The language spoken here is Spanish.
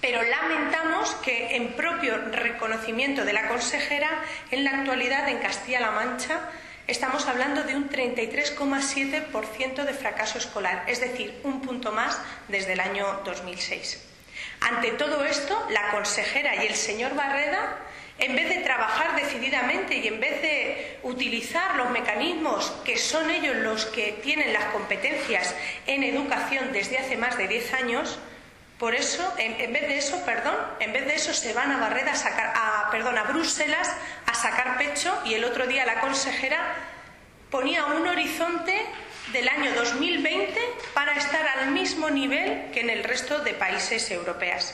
Pero lamentamos que, en propio reconocimiento de la consejera, en la actualidad en Castilla-La Mancha estamos hablando de un 33,7% de fracaso escolar, es decir, un punto más desde el año 2006. Ante todo esto, la consejera y el señor Barreda, en vez de trabajar decididamente y en vez de utilizar los mecanismos que son ellos los que tienen las competencias en educación desde hace más de 10 años, por eso, en vez de eso se van a Bruselas a sacar pecho, y el otro día la consejera ponía un horizonte del año 2020 para estar al mismo nivel que en el resto de países europeos.